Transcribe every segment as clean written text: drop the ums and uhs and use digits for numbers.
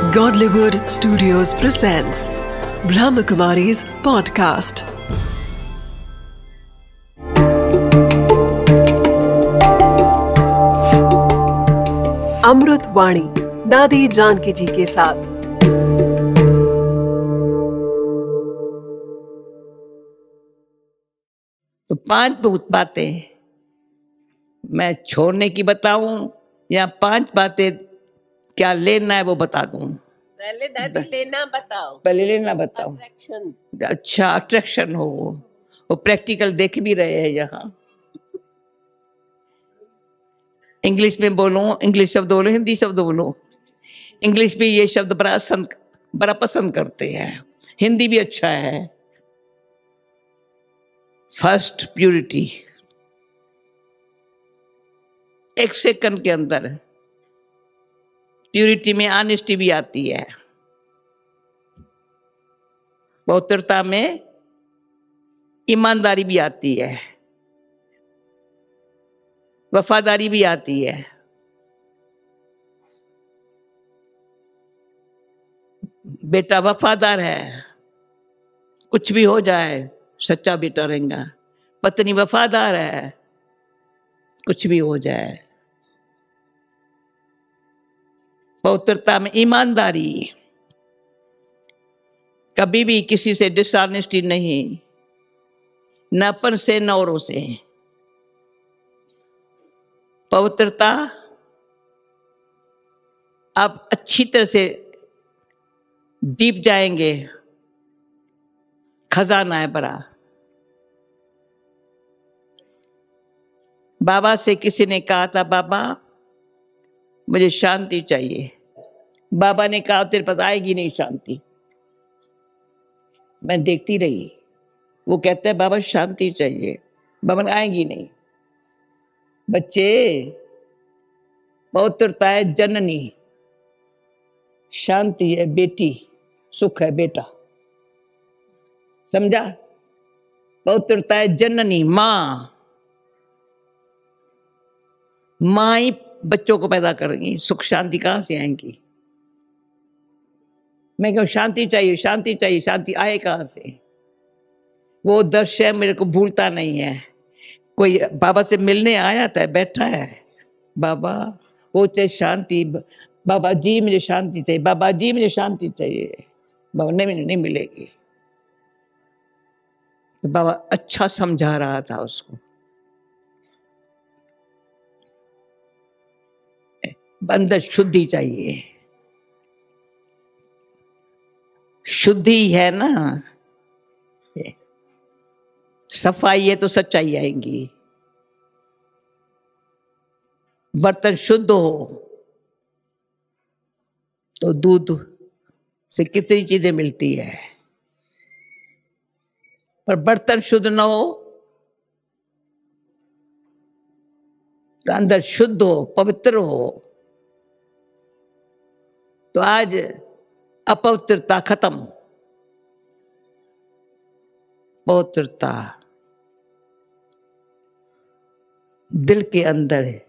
Godlywood Studios presents Brahmakumari's podcast. अमृत वाणी दादी जानकी जी के साथ। तो 5 बातें मैं छोड़ने की बताऊं या 5 बातें क्या लेना है वो बता दूं? पहले दादी लेना बताओ। पहले लेना बताओ। अट्रैक्शन। अच्छा, अट्रैक्शन हो वो प्रैक्टिकल देख भी रहे हैं यहाँ। इंग्लिश में बोलो, इंग्लिश शब्द बोलो, हिंदी शब्द बोलो। इंग्लिश में ये शब्द बड़ा पसंद करते हैं, हिंदी भी अच्छा है। First, purity. 1 सेकंड के अंदर प्यूरिटी में ऑनेस्टी भी आती है, पवित्रता में ईमानदारी भी आती है, वफादारी भी आती है। बेटा वफादार है, कुछ भी हो जाए सच्चा बेटा रहेगा। पत्नी वफादार है, कुछ भी हो जाए। पवित्रता में ईमानदारी, कभी भी किसी से डिसऑनेस्टी नहीं, न अपन से न औरों से। पवित्रता आप अच्छी तरह से डीप जाएंगे, खजाना है बड़ा। बाबा से किसी ने कहा था, बाबा मुझे शांति चाहिए। बाबा ने कहा तेरे पास आएगी नहीं शांति। मैं देखती रही, वो कहता है बाबा शांति चाहिए। बाबा ने आएगी नहीं। बच्चे, पवित्रता है जननी, शांति है बेटी, सुख है बेटा। समझा? पवित्रता है जननी, माँ। माँ ही बच्चों को पैदा करेंगी, सुख शांति कहां से आएंगी? मैं कहूं शांति चाहिए, शांति चाहिए, शांति आए कहां से? वो दृश्य मेरे को भूलता नहीं है। कोई बाबा से मिलने आया था, बैठा है, बाबा वो चाहिए शांति, बाबा जी मुझे शांति चाहिए, बाबा जी मुझे शांति चाहिए। बाबा नहीं मिलेगी। तो बाबा अच्छा समझा रहा था उसको। अंदर शुद्धि चाहिए। शुद्धि है ना, सफाई है तो सच्चाई आएगी। बर्तन शुद्ध हो तो दूध से कितनी चीजें मिलती है, पर बर्तन शुद्ध ना हो तो अंदर शुद्ध हो, पवित्र हो। तो आज अपवित्रता खत्म, पवित्रता दिल के अंदर है।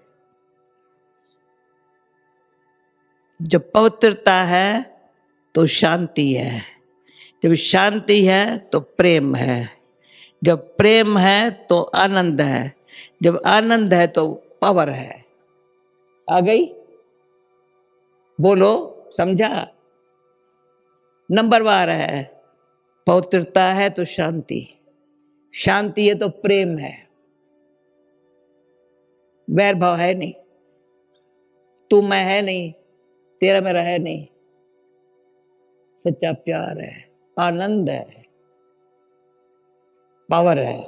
जब पवित्रता है तो शांति है, जब शांति है तो प्रेम है, जब प्रेम है तो आनंद है, जब आनंद है तो पावर है। आ गई? बोलो, समझा? नंबरवार है। पवित्रता है तो शांति, शांति है तो प्रेम है, वैर भाव है नहीं, तू मैं है नहीं, तेरा मेरा है नहीं, सच्चा प्यार है, आनंद है, पावर है।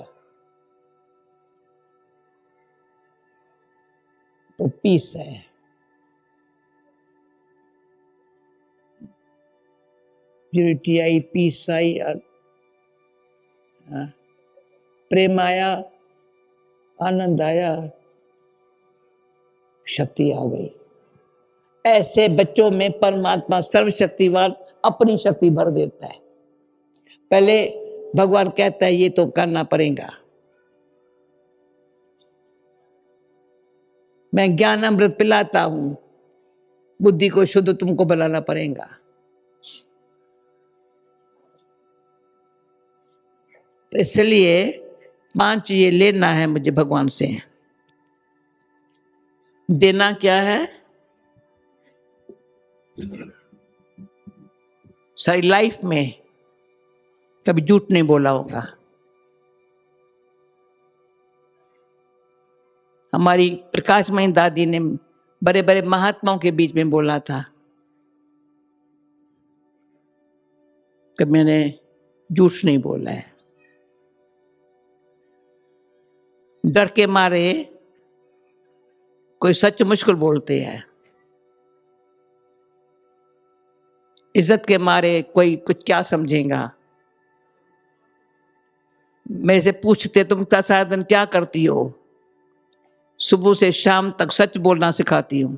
तो पीस है। प्यूरिटी आई, पीस आई, प्रेम आया, आनंद आया, शक्ति आ गई। ऐसे बच्चों में परमात्मा सर्वशक्तिवान अपनी शक्ति भर देता है। पहले भगवान कहता है ये तो करना पड़ेगा। मैं ज्ञान अमृत पिलाता हूं, बुद्धि को शुद्ध तुमको बनाना पड़ेगा। तो इसलिए 5 ये लेना है मुझे भगवान से। देना क्या है? सारी लाइफ में कभी झूठ नहीं बोला होगा। हमारी प्रकाशमयी दादी ने बड़े बड़े महात्माओं के बीच में बोला था कि मैंने झूठ नहीं बोला है। डर के मारे कोई सच मुश्किल बोलते हैं, इज्जत के मारे कोई कुछ क्या समझेगा। मेरे से पूछते तुम सारा दिन क्या करती हो? सुबह से शाम तक सच बोलना सिखाती हूं।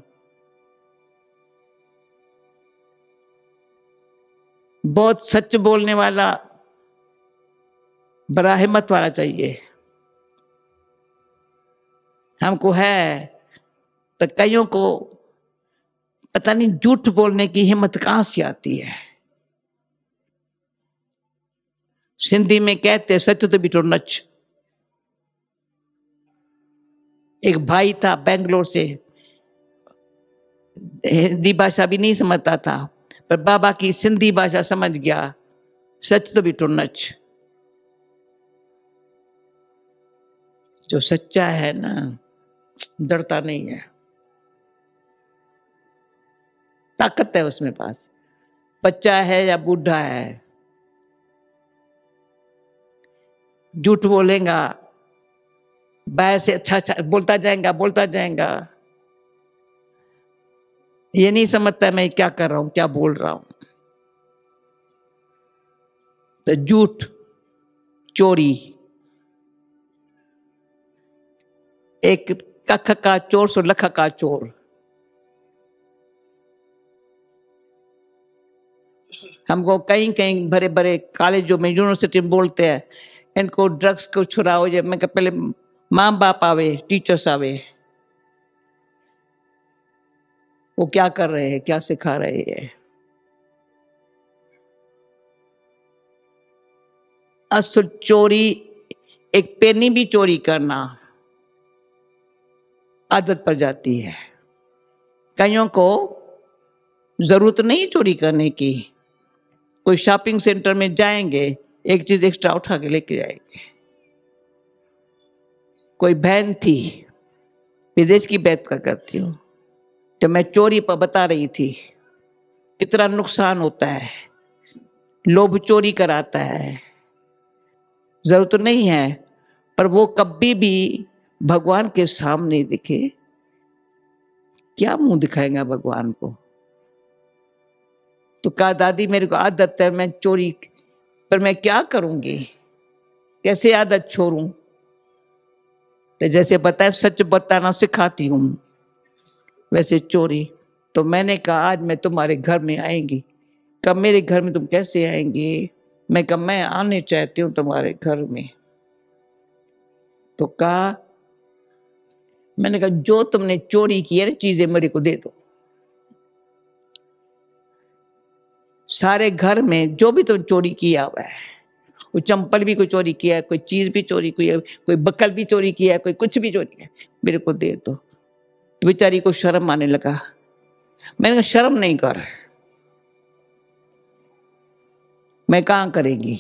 बहुत सच बोलने वाला, बड़ा हिम्मत वाला चाहिए। हमको है तो कईयों को पता नहीं झूठ बोलने की हिम्मत कहां से आती है। सिंधी में कहते सच तो बिठो नच। एक भाई था बेंगलोर से, हिंदी भाषा भी नहीं समझता था, पर बाबा की सिंधी भाषा समझ गया। सच तो बिठो नच। जो सच्चा है ना, डरता नहीं है, ताकत है उसमें पास। बच्चा है या बूढ़ा है, झूठ बोलेगा, बाहर से अच्छा अच्छा बोलता जाएगा। ये नहीं समझता मैं क्या कर रहा हूं, क्या बोल रहा हूं। तो झूठ, चोरी, एक कख का चोर सो लख का चोर। हमको कहीं कहीं बड़े बड़े कॉलेजों में, यूनिवर्सिटी में बोलते हैं इनको ड्रग्स को छुड़ाओ। जब मैं पहले माँ बाप आवे, टीचर्स आवे, वो क्या कर रहे हैं, क्या सिखा रहे हैं? असल चोरी, एक पेनी भी चोरी करना आदत पड़ जाती है। कईयों को जरूरत नहीं चोरी करने की। कोई शॉपिंग सेंटर में जाएंगे, एक चीज एक्स्ट्रा उठा के लेके जाएंगे। कोई बहन थी, विदेश की बात का करती हूँ, तो मैं चोरी पर बता रही थी कितना नुकसान होता है। लोभ चोरी कराता है, जरूरत नहीं है, पर वो कभी भी भगवान के सामने दिखे, क्या मुंह दिखाएगा भगवान को? तो कहा दादी मेरे को आदत है, मैं चोरी, पर मैं क्या करूंगी, कैसे आदत छोड़ूं? तो जैसे बताया सच बताना सिखाती हूं, वैसे चोरी। तो मैंने कहा आज मैं तुम्हारे घर में आएंगी। कब मेरे घर में तुम कैसे आएंगी? मैं कहा मैं आने चाहती हूँ तुम्हारे घर में। तो कहा, मैंने कहा जो तुमने चोरी की है ना चीजें मेरे को दे दो। सारे घर में जो भी तुम चोरी किया हुआ है, कोई चंपल भी कोई चोरी किया है, कोई चीज भी चोरी की है, कोई बकल भी चोरी किया है, कोई कुछ भी चोरी किया है, मेरे को दे दो। तो बेचारी को शर्म आने लगा। मैंने कहा शर्म नहीं कर, मैं कहां करेगी?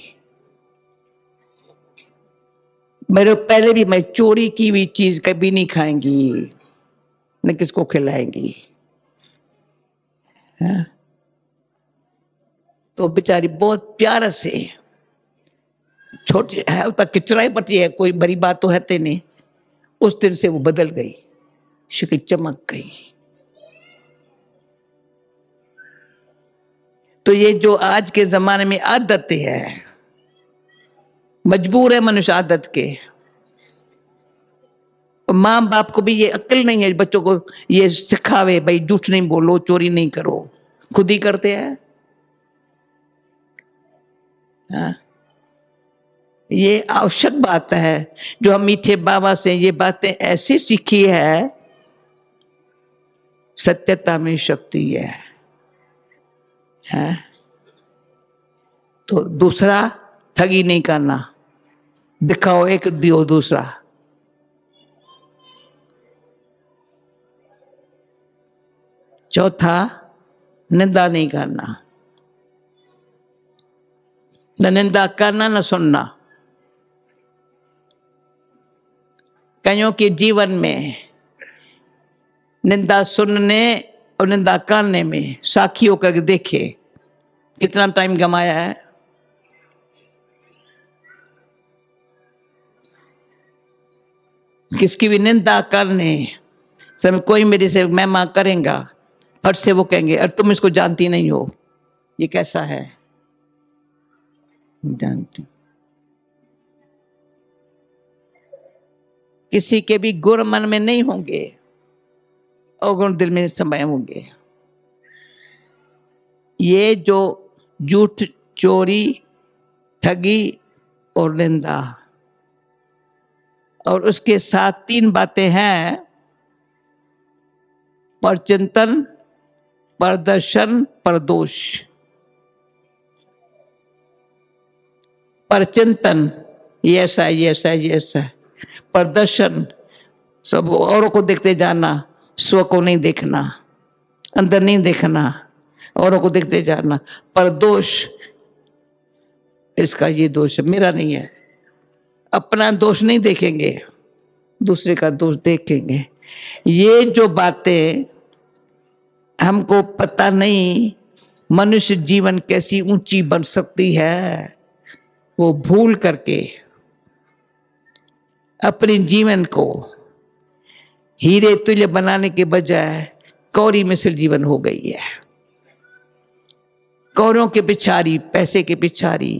मेरे पहले भी मैं चोरी की हुई चीज कभी नहीं खाएंगी, न किसको खिलाएंगी। हाँ? तो बेचारी बहुत प्यार से, छोटी है तो किचराई पटी है, कोई बड़ी बात तो है नहीं। उस दिन से वो बदल गई, शक्ल चमक गई। तो ये जो आज के जमाने में आदतें है, मजबूर है मनुष्य आदत के। माँ बाप को भी ये अक्ल नहीं है बच्चों को ये सिखावे, भाई झूठ नहीं बोलो, चोरी नहीं करो, खुद ही करते हैं। हाँ? ये आवश्यक बात है जो हम मीठे बाबा से ये बातें ऐसी सीखी है। सत्यता में शक्ति है? तो दूसरा, ठगी नहीं करना, दिखाओ एक, दियो दूसरा। चौथा, निंदा नहीं करना, न निंदा करना न सुनना। कईयों के जीवन में निंदा सुनने और निंदा करने में साक्षी होकर देखे कितना टाइम गमाया है। किसकी भी निंदा करने समय कोई मेरे से महिमा करेगा, फट से वो कहेंगे अरे तुम इसको जानती नहीं हो, ये कैसा है। जानती किसी के भी गुण मन में नहीं होंगे, अवगुण दिल में समय होंगे। ये जो झूठ, चोरी, ठगी और निंदा, और उसके साथ 3 बातें हैं, परचिंतन, प्रदर्शन, परदोष। परचिंतन ये ऐसा है, ये ऐसा है, ये ऐसा है। प्रदर्शन सब औरों को देखते जाना, स्व को नहीं देखना, अंदर नहीं देखना, औरों को देखते जाना। परदोष, इसका ये दोष है, मेरा नहीं है। अपना दोष नहीं देखेंगे, दूसरे का दोष देखेंगे। ये जो बातें हमको पता नहीं मनुष्य जीवन कैसी ऊंची बन सकती है, वो भूल करके अपने जीवन को हीरे तुल्य बनाने के बजाय कौड़ी मिश्र जीवन हो गई है। कौड़ों के पिछाड़ी, पैसे के पिछाड़ी,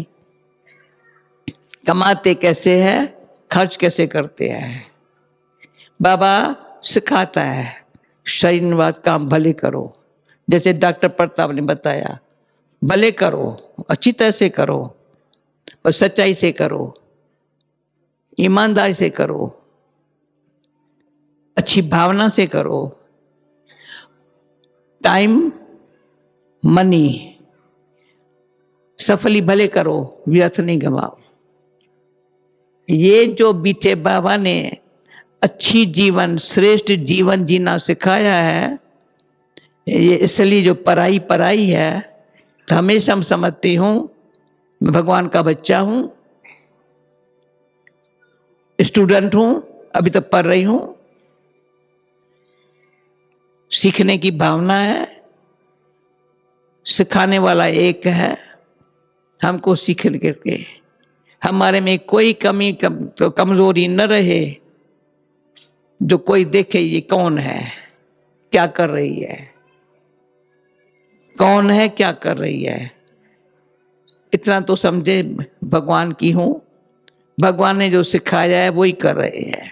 कमाते कैसे है, खर्च कैसे करते हैं। बाबा सिखाता है शरीर निवास काम भले करो, जैसे डॉक्टर प्रताप ने बताया, भले करो, अच्छी तरह से करो, और सच्चाई से करो, ईमानदारी से करो, अच्छी भावना से करो। टाइम, मनी सफली भले करो, व्यर्थ नहीं गवाओ। ये जो बीटे बाबा ने अच्छी जीवन, श्रेष्ठ जीवन जीना सिखाया है, ये इसलिए जो पढ़ाई पढ़ाई है, तो हमेशा हम समझती हूँ मैं भगवान का बच्चा हूँ, स्टूडेंट हूँ, अभी तक पढ़ रही हूँ। सीखने की भावना है, सिखाने वाला एक है, हमको सीख करके हमारे में कोई कमी तो कमजोरी न रहे, जो कोई देखे ये कौन है, क्या कर रही है, कौन है, क्या कर रही है, इतना तो समझे भगवान की हूं, भगवान ने जो सिखाया है वही कर रहे हैं।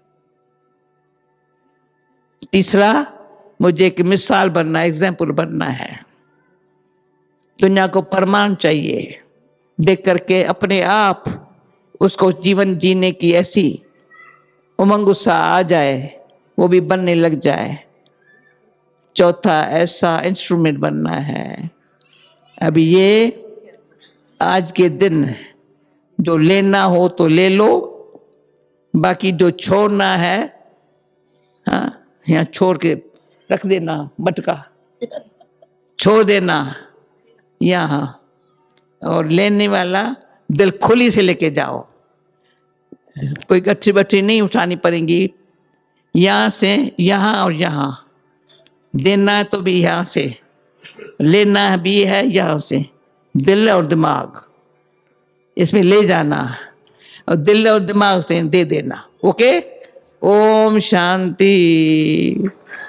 तीसरा, मुझे एक मिसाल बनना, एग्जाम्पल बनना है। दुनिया को प्रमाण चाहिए, देख करके अपने आप उसको जीवन जीने की ऐसी उमंग उत्साह आ जाए, वो भी बनने लग जाए। चौथा, ऐसा इंस्ट्रूमेंट बनना है। अभी ये आज के दिन जो लेना हो तो ले लो, बाकी जो छोड़ना है, हाँ, यहाँ छोड़ के रख देना, मटका छोड़ देना यहाँ, और लेने वाला दिल खुली से लेके जाओ। कोई गट्ठी बट्ठी नहीं उठानी पड़ेगी, यहाँ से यहाँ और यहाँ देना है तो भी यहाँ से, लेना भी है यहाँ से। दिल और दिमाग इसमें ले जाना और दिल और दिमाग से दे देना। ओके, ओम शांति।